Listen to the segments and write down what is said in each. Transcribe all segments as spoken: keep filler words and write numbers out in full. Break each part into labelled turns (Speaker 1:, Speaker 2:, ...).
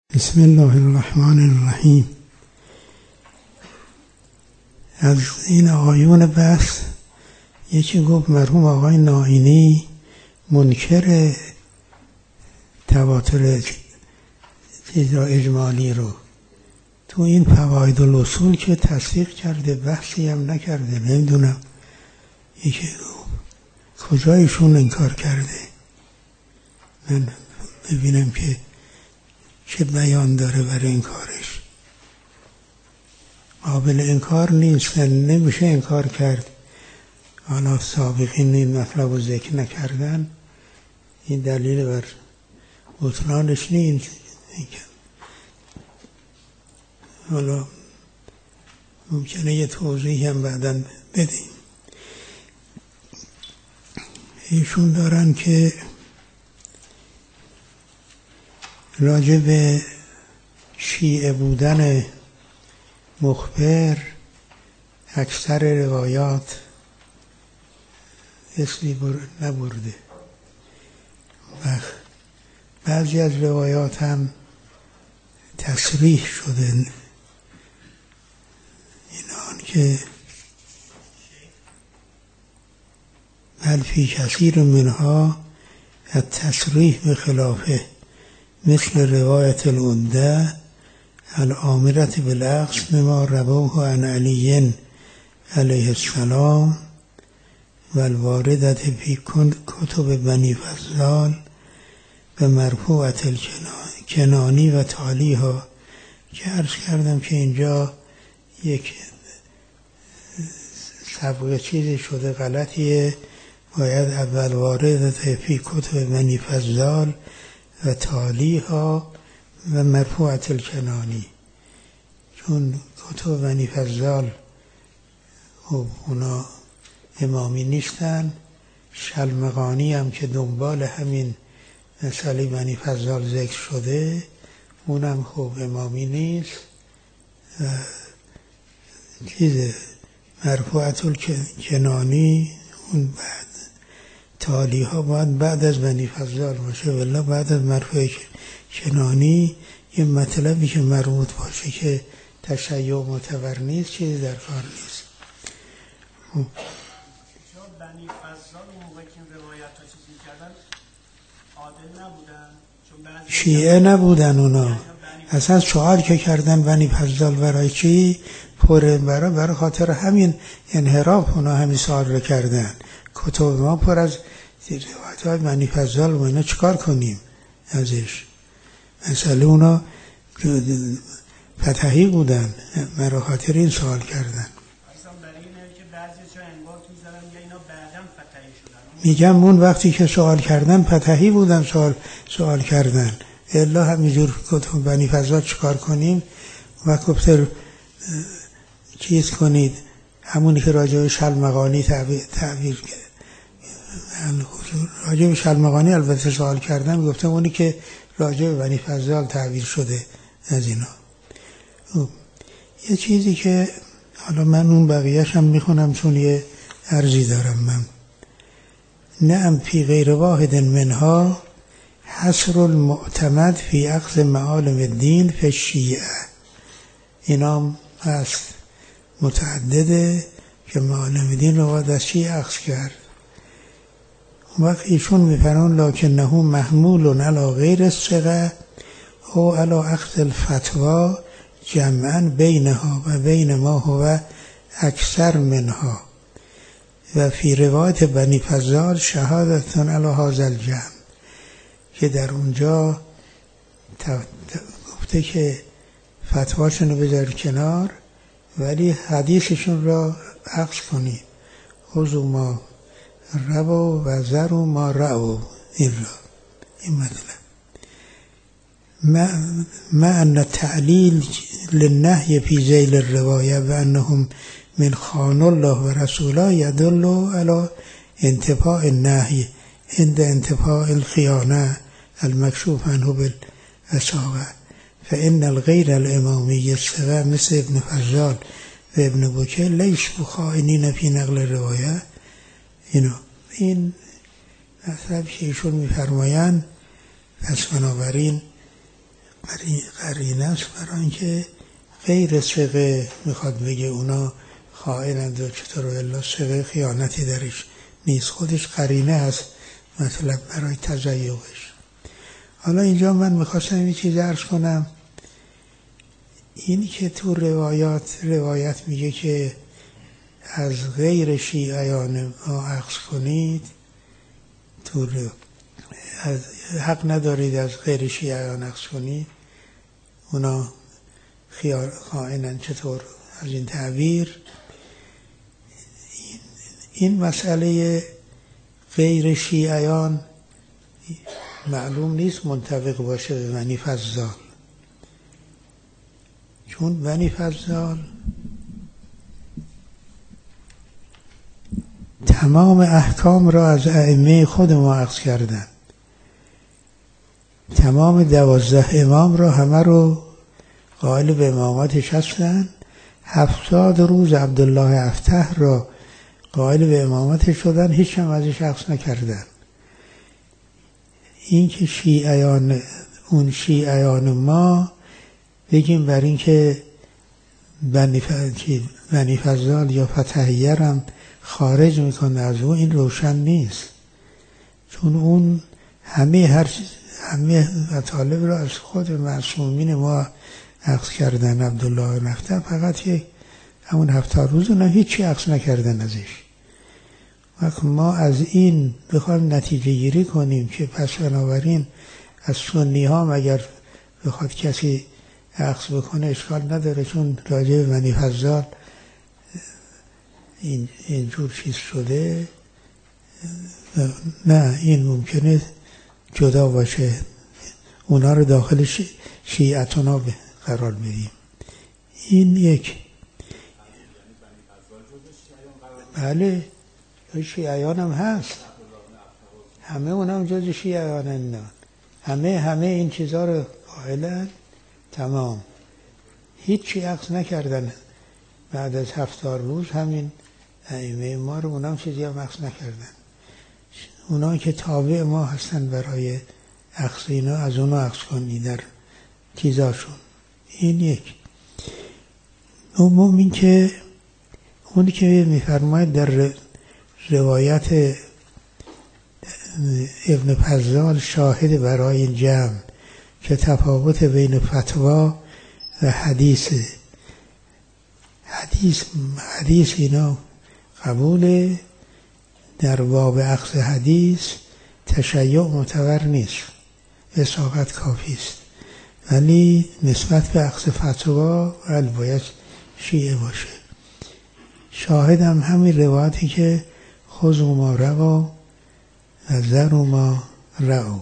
Speaker 1: بسم الله الرحمن الرحیم. از این آقایون بحث یکی گفت مرحوم آقای نائینی منکر تواتر چیز را اجمالی رو تو این فواید الاصول که تصدیق کرده، بحثی هم نکرده. نمیدونم یکی کجایشون انکار کرده، من ببینم که چه بیان داره برای این کارش. قابل انکار نیست، نمیشه انکار کرد. حالا سابقین این مطلب رو ذکر نکردن، این دلیل بر بطلانش نیست. حالا ممکنه یه توضیحی هم بعداً بدیم. ایشون دارن که راجع به شیعه بودن مخبر اکثر روایات اسمی نبرده و بعضی از روایات هم تصریح شده. اینان که بل فی کثیر منها التصریح به خلافه مثل روایت العده الآمرة بالعکس مما رواه عن علی علیه السلام و الواردة فی کتب بنی فضال به مرفوعة الکنانی و تالیها، که عرض کردم که اینجا یک سابقه چیزی شده غلطیه. باید اول واردة فی کتب بنی فضال و تالیها و مرفوعة الکنانی، چون کتب بنی فضال اونا امامی نیستن. شلمغانی هم که دنبال همین مسئله بنی فضال ذکر شده اونم خوب امامی نیست. چیز مرفوعة الکنانی اون بعد، تالیها باید بعد از بنی فضال باشه، ولی بعد از مرفوع کنانی یه مطلبی که مربوط باشه که تشیع معتبر نیست، چیزی در کار نیست.
Speaker 2: بنی فضال اون موقع که روایت ها چیزی کردن عادل نبودن، چون بعضی
Speaker 1: شیعه نبودن اونا. اصلا سوال که کردن بنی فضال برای چی؟ پر برای برای خاطر همین انحراف اونا همین سوال رو کردن. کتب ما پر از روایت های بنی فضال و اینا، چیکار کنیم ازش؟ مثلا اونا فتحی بودن، برای خاطر این سوال کردن. میگم اون وقتی که سوال کردن فتحی بودن، سوال سوال کردن. الا همینجور کتب بنی فضال چیکار کنیم؟ و گفته چیز کنید، همونی که راجع به شلمغانی تعبیر تعبیر راجع به شلمغانی البته سوال کردن، گفته اونی که راجع به بنی فضال تعبیر شده از اینا. یه چیزی که حالا من اون بقیه‌اش هم میخونم چون یه عرضی دارم. من نعم فی غیر واحد منها حصر المعتمد فی اخذ معالم الدین فی الشیعه. اینام هست متعدده که معالم دین رو باید از شیعه اخذ کرد. وقت ایشون میفرمان لکنه محمول علی غیر الثقه او علی اخذ الفتوا جمعا بینها و بین ما هو اکثر منها و فی روایت بنی فضال شهادتون علی هذا الجمع، که در اونجا گفته که فتواشون رو بذار کنار ولی حدیثشون را اخذ کنید. خذوا ما ربو و ذروا ما رأوا. این را این مطلب ما ان تعلیل للنهی فی ذیل الروایه و انهم من خان الله و رسوله یدل علی انتفاء النهی عند انتفاء الخیانه المکشوف عنه بالوثاقه فان الغیر الامامی الثقه مثل ابن فضال و ابن بکر لیسوا خائنین فی نقل روایه. اینو این مطلب که ایشون میفرمایند، پس بنابراین قرینه است برای اینکه غیر ثقه میخواد بگه اونا خائنند و چطور الا ثقه خیانتی درش نیست، خودش قرینه هست مطلب برای تضیقش. حالا اینجا من میخواستم یه چیز عرض کنم، اینی که تو روایات روایت میگه که از غیر شیعیان ما اخذ کنید، تو از حق ندارید از غیر شیعیان اخذ کنید، اونا خائنن. چطور از این تعبیر؟ این مسئله غیر شیعیان معلوم نیست منطبق باشه به بنی فضال، چون بنی فضال تمام احکام را از ائمه خود ما اخذ کردن، تمام دوازده امام را همه رو قائل به امامتش هستن، هفتاد روز عبدالله افتح را قائل به امامتش شدن، هیچ هم ازش اخذ نکردن. این که شیعیان اون شیعیان ما بگیم بر این که بنی فضال یا فتحیه هم خارج میکنه از اون، این روشن نیست، چون اون همه هر همه مطالب را از خود معصومین ما اخذ کردن. عبدالله نفته فقط یک همون هفتاد روز اونم هیچی اخذ نکردن ازش. وقت ما از این بخوایم نتیجه گیری کنیم که پس بنابراین از سنی ها مگر بخواد کسی اخذ بکنه اشکال نداره، چون راجع به بنی فضال این اینجور چیز شده، نه، این ممکنه جدا باشه، اونا رو داخل شیعتنا قرار بدیم. این یک بله شیعیان هم هست، همه اونا هم جز شیعیان هم. همه همه این چیزها رو قائلن، تمام هیچی اخذ نکردن بعد از هفتاد روز. همین ائمه ما رو اونا هم چیزی هم اخذ نکردن، اونا که تابع ما هستن برای اخذ اینا از اونا اخذ کنی در چیزاشون. این یک. دوم این که اونی که میفرماید در روایت ابن فضال شاهد برای جمع که تفاوت بین فتوا و حدیث حدیث حدیث اینا قبوله، در باب اخذ حدیث تشیع معتبر نیست، اصابت کافی است، ولی نسبت به اخذ فتوا باید شیعه باشه. شاهد هم همین روایتی که خذوا ما روا و ذروا ما رعوا،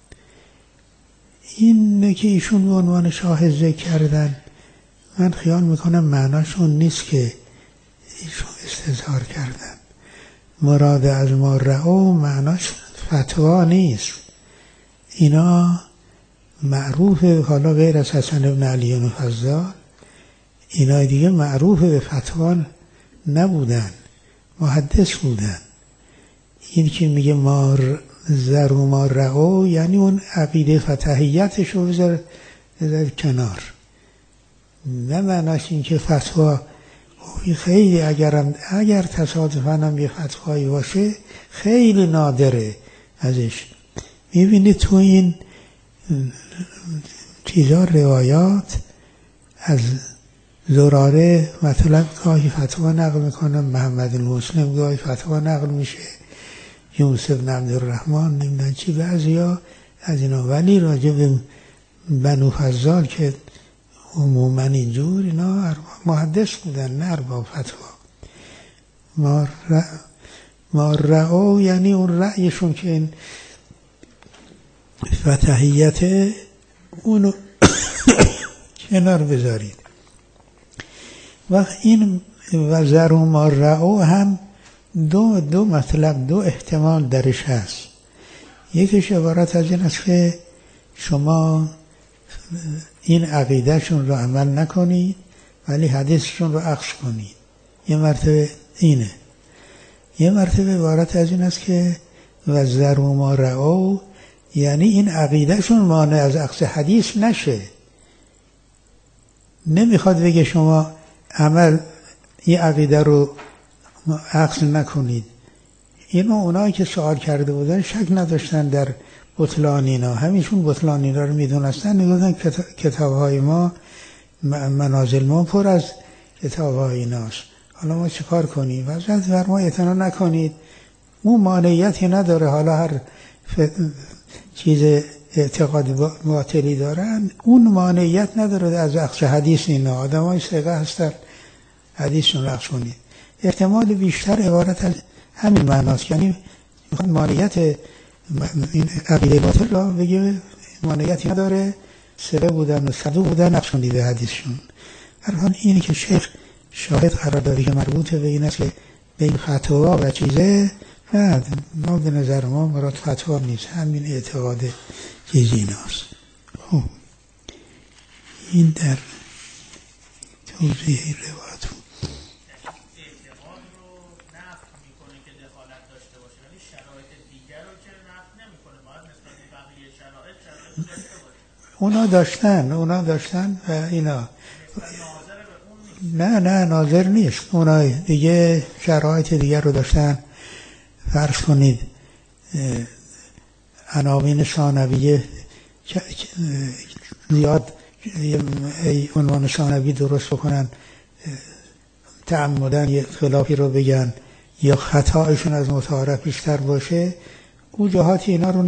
Speaker 1: این که ایشون به عنوان شاهد ذکر کردن، من خیال میکنم معناشون نیست که ایشون استظهار کردن. مراد از ما رعوا معناش فتوا نیست، اینا معروفه، حالا غیر از حسن ابن علی بن فضال اینا دیگه معروفه به فتوا نبودن، محدث بودن. این که میگه ما ذر و ما رعوا یعنی اون عقیده فتحیتش رو بذار کنار، نه معناش این که فتوا خیلی اگر اگر تصادفاً هم یه فتوایی باشه خیلی نادره ازش. میبینید تو این چیزا روایات از زراره مثلا گاهی فتوا نقل میکنم، محمد المسلم گاهی فتوا نقل میشه، یونس بن عبدالرحمن نمیدن چی، بعضیا از اینا، ولی راجع به بنو فضال که عموما اینجور اینا محدث بودن نه ارباب فتوا. ما ر... ما رعو یعنی اون رأیشون که این فتحیت اونو کنار بذارید. وقت این وزر و ما رعو هم دو دو مطلب دو احتمال درش هست. یکیش عبارت از این است که شما این عقیدهشون رو عمل نکنید ولی حدیثشون رو اخذ کنید، یه مرتبه اینه. یه مرتبه عبارت از این است که وزر و ما رعو یعنی این عقیدهشون مانع از اخذ حدیث نشه. نمیخواد بگه شما عمل این عقیده رو اخذ نکنید. اینو اونایی که سوال کرده بودن شک نداشتن در بطلان اینا، همیشون بطلان اینا رو میدونستن، میگفتن کتاب های ما، منازل ما پر از کتاب های ایناست، حالا ما چه کار کنیم؟ حضرت فرمود اعتنا نکنید، اون مانعیتی نداره. حالا هر چیز اعتقاد باطلی دارن، اون مانعیت نداره از اخذ حدیث. اینا آدم های ثقه هستن، حدیثشون اخذ کنید. احتمال بیشتر عبارت از همین معناست، یعنی مانعیت این عقیده باطل را بگه مانعیتی نداره، ثقه بودن و صدوق بودن اخذ کنید به حدیثشون. هر حال اینی که شیخ شاهد قرار داره که مربوط به این است که به این فتوا و چیزه، نه، ما به نظر ما مراد فتوا نیست، همین اعتقاد چیزی ایناست. خب این در توضیح این روایت
Speaker 2: اعتقاد رو نفی میکنه که دخالت داشته باشه، ولی شرایط دیگر رو که نفی نمیکنه، باید نسبت به بقیه شرایط شرایط داشته باشه.
Speaker 1: اونا داشتن اونا داشتن و اینا نه نه ناظر نیست، اونا دیگه شرایط دیگر رو داشتن. فرض کنید عناوین ثانویه زیاد عنوان ثانوی درست بکنن، تعمدن یه خلافی رو بگن یا خطایشون از متعارف بیشتر باشه، او جهات اینا رو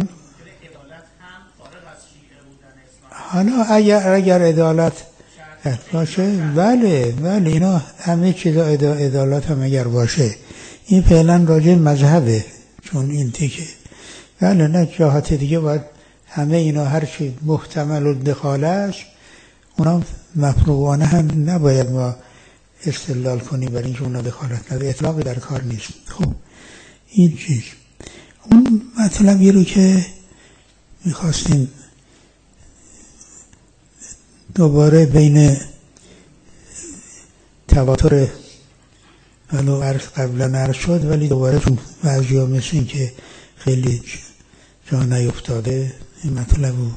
Speaker 1: حالا اگر اگر عدالت باشه، بله بله اینا همه چیزا عدالت هم اگر باشه، این فعلا راجع مذهبه، چون این تیکه بله، نه جهات دیگه باید همه اینا هر چی محتمل الدخالش اونا مفروغانه هم نباید ما استدلال کنیم برای اینکه اونا دخالت نداره، اطلاقی در کار نیست. خب این چیز اون مطلبی رو که میخواستیم دوباره بین تواتر ولو قبلا عرض شد، ولی دوباره چون بعضی ها مثل این که خیلی جا نیفتاده این مطلب رو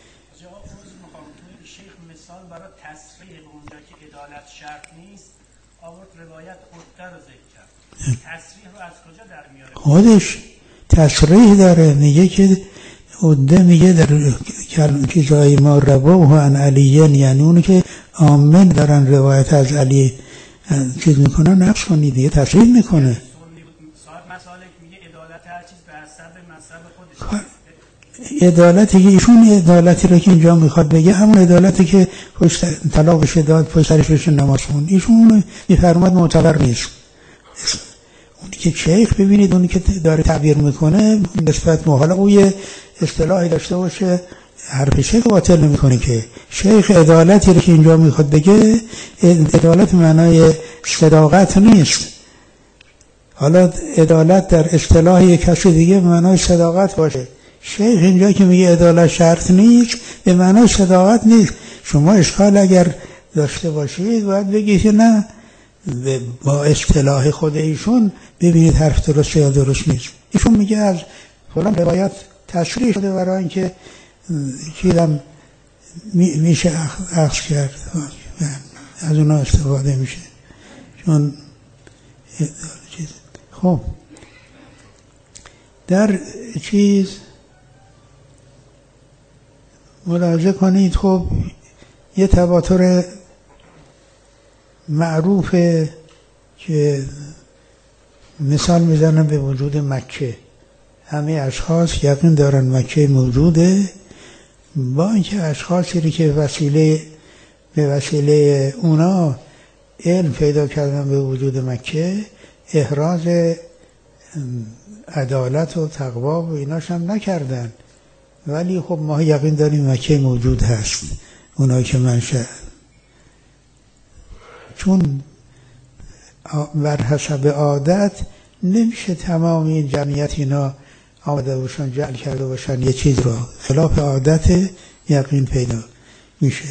Speaker 2: شیخ مثال برای تصریح به اونجا که عدالت شرط نیست آورد، روایت خودتر رو ذکر کرد. تصریح رو از کجا در میاره؟
Speaker 1: خودش تصریح داره، میگه که عده میگه در چیزای ما رواه عن علیین، یعنی اونو که آمن دارن روایت از علی چیز میکنن نقص کنید دیگه تصریح میکنه.
Speaker 2: صاحب مسالک میگه عدالت هر چیز به حسب مذهب خودش.
Speaker 1: عدالتی که ایشون عدالتی رو که اینجا میخواد بگه همون عدالتی که پشت طلاقش داد پشت سرش بشه نماز خون، ایشون میفرماد معتبر نیست. اونی که شیخ ببینید اونی که داره تعبیر میکنه نسبت محاله او یه اصطلاحی داشته باشه، حرف شیخ باطل نمیکنه که شیخ عدالتی رو که اینجا میخواد بگه عدالت معنای صداقت نیست. حالا عدالت در اصطلاح یک کسی دیگه معنای صداقت باشه، شیخ اینجا که میگه عدالت شرط نیست به معنای صداقت نیست. شما اشکال اگر داشته باشید باید بگید که نه، با اصطلاح خود ایشون ببینید حرف درست یا درست نیست. ایشون میگه از فلان روایت تصریح شده برای اینکه چیزم میشه اخذ کرد، از اونا استفاده میشه چون چیز. خب در چیز ملاحظه کنید، خب یه تواتر معروفه که مثال میزنن به وجود مکه، همه اشخاص یقین دارن مکه موجوده، با اینکه اشخاصی که وسیله به وسیله اونا علم پیدا کردن به وجود مکه، احراز عدالت و تقوا و ایناش هم نکردن، ولی خب ما یقین داریم مکه موجود هست. اونا که منشأ، چون بر حسب عادت نمیشه تمام این جمعیت اینا آمده باشن جعل کرده باشن یه چیز را، خلاف عادت یقین پیدا میشه.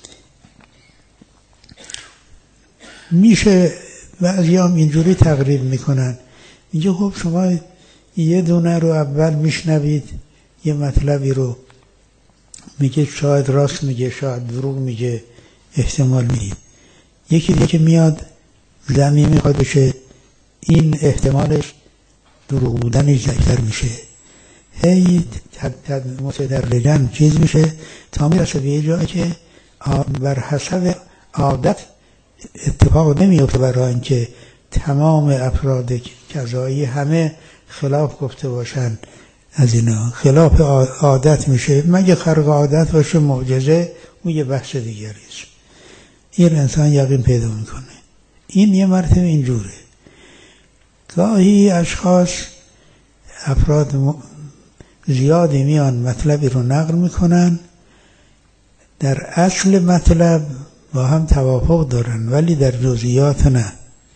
Speaker 1: میشه بعضی هم اینجوری تقریب میکنن، میگه خب شما یه دونه رو اول میشنوید یه مطلبی رو میگه شاید راست میگه شاید دروغ میگه احتمال میدید. یکی دیگه که میاد زمین میخواد بشه این احتمالش دروغ بودنش ضعیف‌تر میشه، هی متدرجاً چیز میشه تا میرسه به یه جایی که بر حسب عادت اتفاق نمیفته، برای اینکه تمام افراد قضایی همه خلاف گفته باشن از اینا، خلاف عادت میشه، مگه خرق عادت باشه معجزه، اون یه بحث دیگریست. این انسان یقین پیدا میکنه. این یه مرتبه اینجوره. گاهی اشخاص افراد زیادی میان مطلبی رو نقل میکنن، در اصل مطلب با هم توافق دارن ولی در جزئیات نه.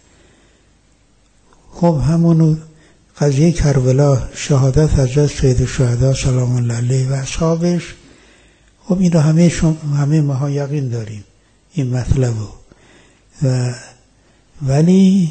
Speaker 1: خب همونو قضیه کربلا، شهادت حضرت سید الشهدا سلام الله علیه و اصحابش، خب این رو همه شما همه ما یقین داریم این مطلبو، و ولی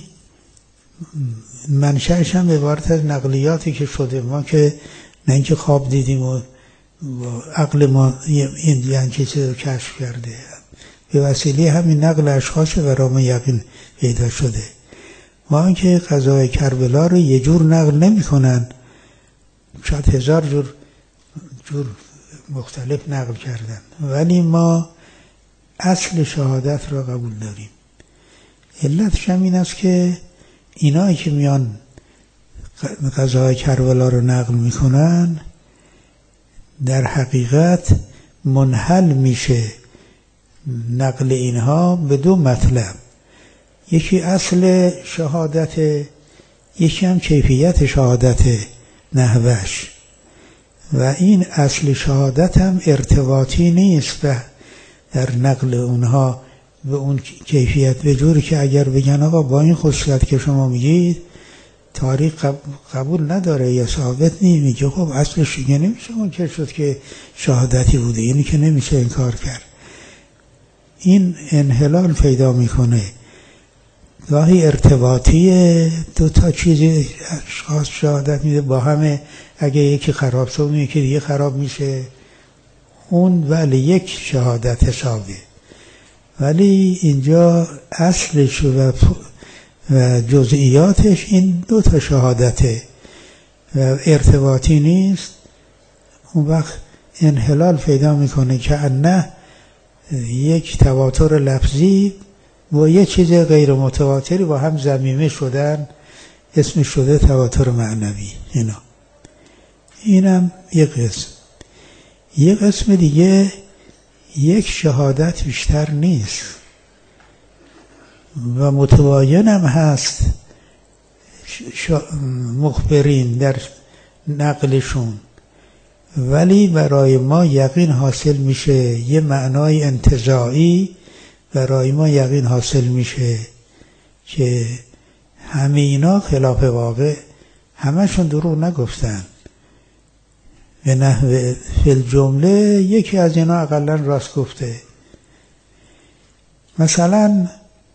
Speaker 1: منشأش هم عبارت از نقلیاتی که شده، ما که نه اینکه خواب دیدیم و عقل ما این یعنی چیزی رو کشف کرده، به وسیله همین نقل اشخاص برای ما یقین پیدا شده. ما اینکه قضای کربلا رو یه جور نقل نمی کنن، شاید هزار جور جور مختلف نقل کردن، ولی ما اصل شهادت را قبول داریم. علتش هم این است که اینایی که میان قضای کربلا رو نقل میکنن در حقیقت منحل میشه نقل اینها به دو مطلب، یکی اصل شهادت، یکی هم کیفیت شهادت نحوش. و این اصل شهادت هم ارتباطی نیست در نقل اونها به اون کیفیت، به جوری که اگر بگن آقا با این خصوصیت که شما میگید تاریخ قبول نداره یا ثابت نمی، میگه خب اصلش دیگه نمیشه اون که شد که شهادتی بوده، اینی که نمیشه انکار کرد. این انحلال پیدا میکنه. گاهی ارتباطی دو تا چیز اشخاص شهادت میده با همه، اگه یکی خراب شد یکی دیگه خراب میشه، اون ولی یک شهادت حسابه. ولی اینجا اصلش و و جزئیاتش این دو تا شهادته و ارتباطی نیست. اون وقت انحلال پیدا میکنه که نه یک تواتر لفظی با یه چیز غیر متواتری با هم ضمیمه شدن، اسمش شده تواتر معنوی. اینا اینم یک قسم. یک قسم دیگه یک شهادت بیشتر نیست و متباین هم هست مخبرین در نقلشون، ولی برای ما یقین حاصل میشه، یه معنای انتزاعی برای ما یقین حاصل میشه که همه اینا خلاف واقع، همشون دروغ نگفتن، به نحو فی الجمله یکی از اینا اقلا راست گفته. مثلا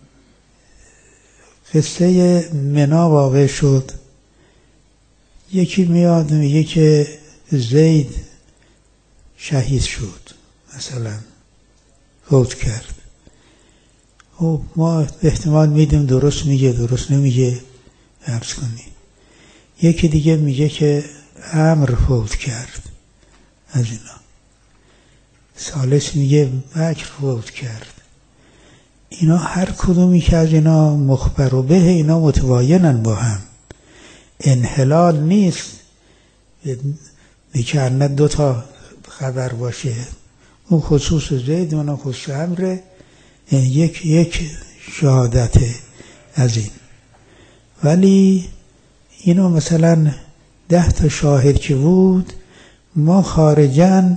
Speaker 1: قصه منا واقع شد، یکی میاد میگه که زید شهید شد، مثلا فوت کرد. خب ما احتمال میدیم درست میگه درست نمیگه، عرض کنی. یکی دیگه میگه که عمرو فوت کرد از اینا، ثالث میگه بکر فوت کرد. اینا هر کدومی که از اینا مخبر و به اینا متباینن با هم، انحلال نیست که نه دو تا خبر باشه، اون خصوص زید و خصوص عمرو، یک یک شهادت از این. ولی اینو مثلا ده تا شاهد که بود، ما خارجاً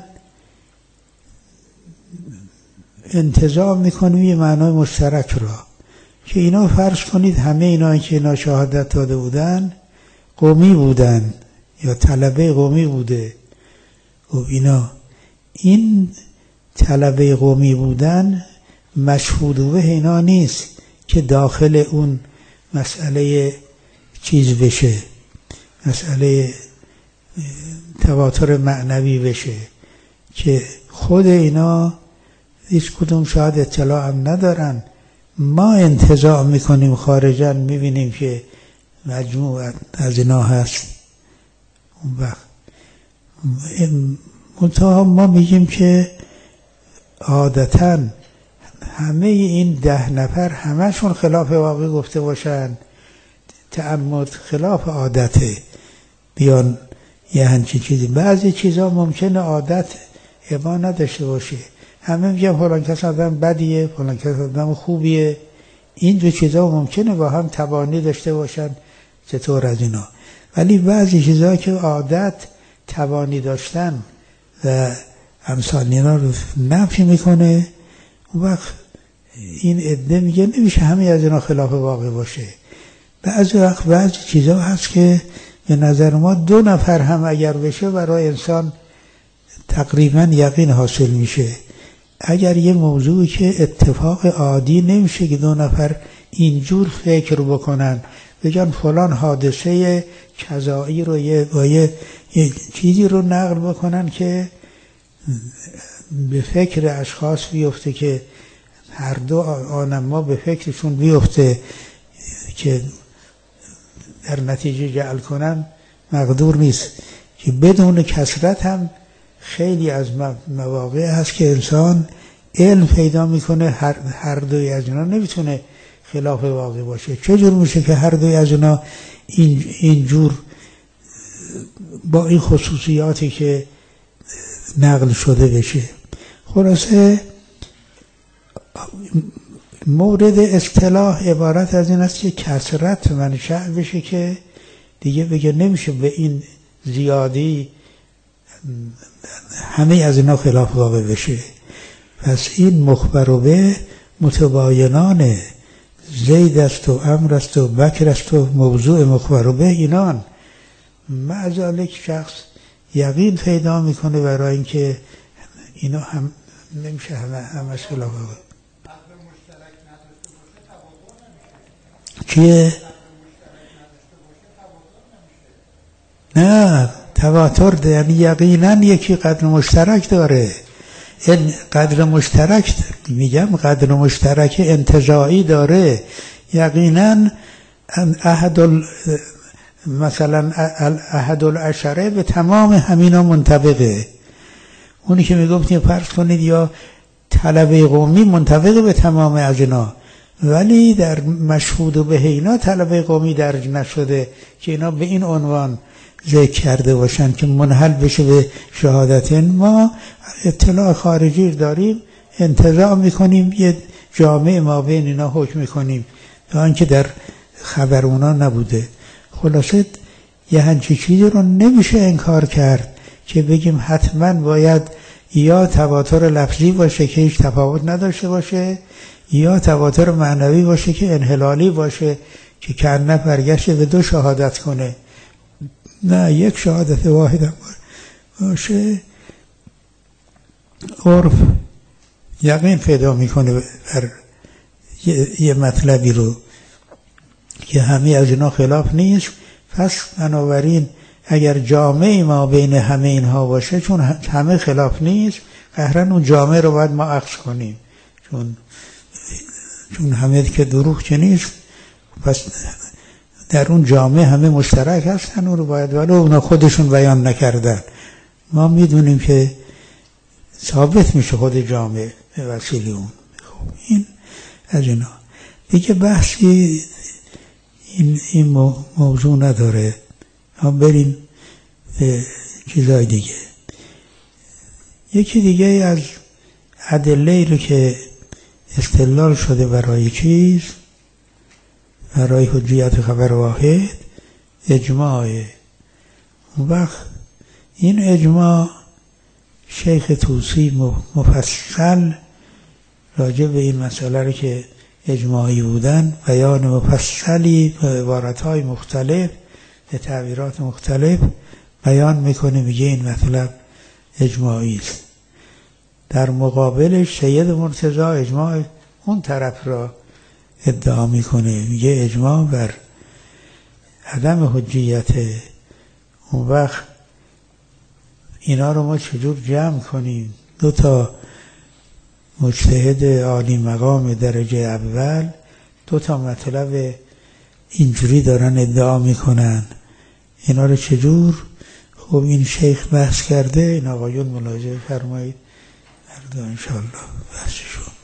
Speaker 1: انتزاع میکنیم یه معنای مشترک را، که اینا فرض کنید همه اینا که اینا شهادت داده بودن قومی بودن یا طلبه قومی بوده. و اینا این طلبه قومی بودن مشهود به اینا نیست که داخل اون مسئله چیز بشه، مسئله تواتر معنوی بشه که خود اینا هیچ کدوم شاید اطلاع هم ندارن، ما انتزاع میکنیم خارجا میبینیم که مجموع از اینا هست. اون وقت منتها ما میگیم که عادتاً همه این ده نفر همشون خلاف واقع گفته باشن، تعمد خلاف عادته بیان یه همچین چیزی. بعضی چیزا ممکنه عادت ابا نداشته باشه، همه میگن فلان کس آدم بدیه، فلان کس آدم خوبیه، این دو چیزا ممکنه با هم تبانی داشته باشن، چطور از اینا. ولی بعضی چیزا که عادت تبانی داشتن و امثال اینا رو نفی میکنه، اون وقت این عده میگه نمیشه همه از اینا خلاف واقع باشه. بعضی وقت بعضی چیزا هست که به نظر ما دو نفر هم اگر بشه برای انسان تقریبا یقین حاصل میشه. اگر یه موضوعی که اتفاق عادی نمیشه که دو نفر اینجور فکر بکنن، بگن فلان حادثه کذایی رو یه با یه چیزی رو نقل بکنن که به فکر اشخاص بیفته که هر دو آنما به فکرشون بیفته که در نتیجه جعل کنن، مقدور نیست. که بدون کثرت هم خیلی از مواقع هست که انسان علم پیدا میکنه هر, هر دوی از اینا نمیتونه خلاف واقع باشه. چجور میشه که هر دوی از اینا این اینجور با این خصوصیاتی که نقل شده بشه؟ خلاصه مورد اصطلاح عبارت از این است که کثرت منشأ بشه که دیگه بگه نمیشه به این زیادی همه از اینا خلاف واقع بشه. پس این مخبر به متباینانه، زید است و امر است و بکر است و موضوع مخبر به اینان. معذالک شخص یقین پیدا میکنه برای اینکه اینا هم نمیشه همه همش خلاف واقع. چیه؟ نه تواتر یعنی یقینا یکی قدر مشترک داره. این قدر مشترک میگم قدر مشترک انتزاعی داره. یقینا احد مثلا احد العشره به تمام همینا منطبقه. اونی که میگفتیم فرض کنید یا طلبه قومی منطبقه به تمام از اینا، ولی در مشهود به اینا طلبه قومی درج نشده که اینا به این عنوان ذکر کرده باشن که منحل بشه به شهادتین. ما اطلاع خارجی داریم، انتزاع میکنیم، یه جامعه ما بین اینا حکم میکنیم تا اینکه در خبر اونا نبوده. خلاصه یه همچین چیزی رو نمیشه انکار کرد که بگیم حتما باید یا تواتر لفظی باشه که هیچ تفاوت نداشته باشه، یا تواتر معنوی باشه که انحلالی باشه که کنه برگشت به دو شهادت کنه. نه، یک شهادت واحد باشه. عرف یقین پیدا میکنه بر یه مطلبی رو که همه از اینا خلاف نیست. پس بنابراین اگر جامعه ما بین همه اینها باشه، چون همه خلاف نیست، قهرن اون جامعه رو باید ما عکس کنیم، چون چون همه که دروغ که نیست. پس در اون جامعه همه مشترک هستن، اون رو باید، ولی اونا خودشون بیان نکردن. ما میدونیم که ثابت میشه خود جامعه به وسیله اون. خب این از اینا دیگه بحثی این, این موضوع نداره. هم بریم به چیزای دیگه. یکی دیگه از ادله رو که استدلال شده برای چیز، برای حجیت خبر واحد، اجماعه. اون وقت این اجماع شیخ طوسی مفصل راجع به این مسئله رو که اجماعی بودن بیان مفصلی به عبارتهای مختلف به تعبیرات مختلف بیان میکنه، میگه این مطلب اجماعی است. در مقابلش سید مرتضی اجماع اون طرف را ادعا میکنه، میگه اجماع بر عدم حجیت. اون وقت اینا رو ما چجور جمع کنیم؟ دو تا مجتهد عالی مقام درجه اول دو تا مطلب اینجوری دارن ادعا میکنن، اینا رو چجور؟ خب این شیخ بحث کرده، این آقایون ملاحظه فرمایید، فردا انشاءالله بحثشون.